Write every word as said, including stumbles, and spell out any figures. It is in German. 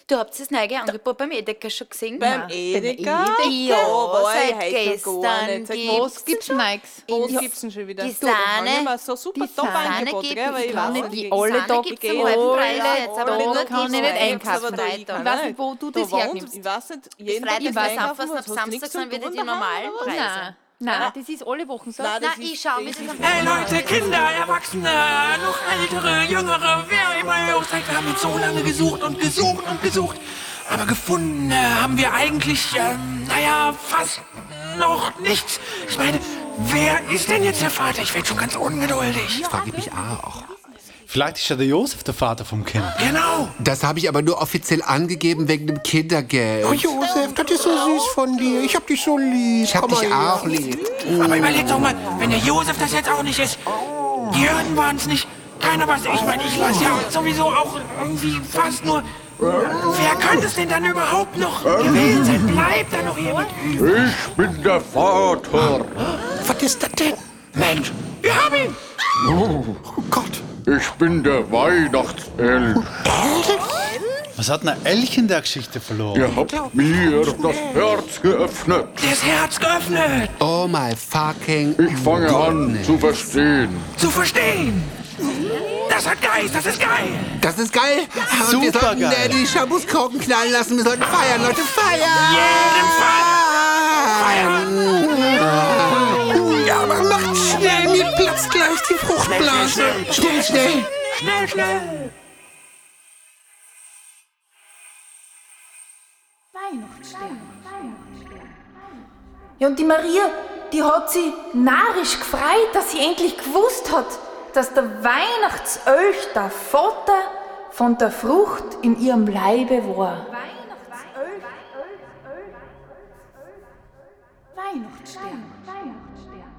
Du habt das neue Angebot beim Edeka schon gesehen? Beim Nein. Edeka? Ja, war ich seit heute gar gestern nicht. Sag, gibt's was gibt's denn Neues? Was Ja, gibt's denn schon wieder? die Du, da haben Sahne- wir so super die Sahne Top-Angebot, gibt gell? Weil es ich gar weiß nicht. nicht, Die alle Sahne Tage gibt's gehen zum halben alle Preis Tage jetzt, aber alle nur Tage kann ich diesen nicht Freitag, einkaufen. aber Ich Freitag. kann Ich weiß nicht. nicht, wo du Da das wohnt- hernimmst. Ich weiß nicht, Bis jeden Freitag Tag ist was einkaufen, aufpassen, ab hast du Samstag nichts sind zum wieder tun die daheim, normalen oder was? Preise. Nein, nein, das ist alle Wochen so. Nein, Na, das ich ist- schau mir das das ist- an. Hey Leute, Kinder, Erwachsene, noch ältere, jüngere, wer immer ihr auch seid, wir haben jetzt so lange gesucht und gesucht und gesucht. Aber gefunden äh, haben wir eigentlich, ähm, naja, fast noch nichts. Ich meine, wer ist denn jetzt der Vater? Ich werde schon ganz ungeduldig. Frage ich mich auch. Vielleicht ist ja der Josef der Vater vom Kind. Genau. Das habe ich aber nur offiziell angegeben wegen dem Kindergeld. Oh Josef, das ist so süß von dir. Ich hab dich so lieb. Ich hab Komm dich mal auch her. lieb. Aber überleg doch mal, wenn der Josef das jetzt auch nicht ist. Die Hürden waren es nicht. Keiner was. Ich meine, ich weiß ja sowieso auch irgendwie fast nur. Wer könnte es denn dann überhaupt noch gewesen sein? Bleibt da noch jemand übrig? Ich bin der Vater. Was ist das denn? Mensch, wir haben ihn. Oh Gott. Ich bin der Weihnachtself. Was hat ein Elch in der Geschichte verloren? Ihr habt mir das Herz geöffnet. Das Herz geöffnet. Oh my fucking Ich fange an goodness. zu verstehen. Zu verstehen. Das hat Geist, das ist geil. Das ist geil. Und wir Super sollten geil. äh, die Schabuskroken knallen lassen. Wir sollten feiern, Leute, feiern! Ja, aber macht schnell, mir platzt gleich die Fruchtblase. Schnell, schnell! Schnell, schnell. Ja, und die Maria, die hat sich narrisch gefreut, dass sie endlich gewusst hat, dass der Weihnachtsölch der Vater von der Frucht in ihrem Leibe war. Weihnachtsstern. Weihnachtsstern.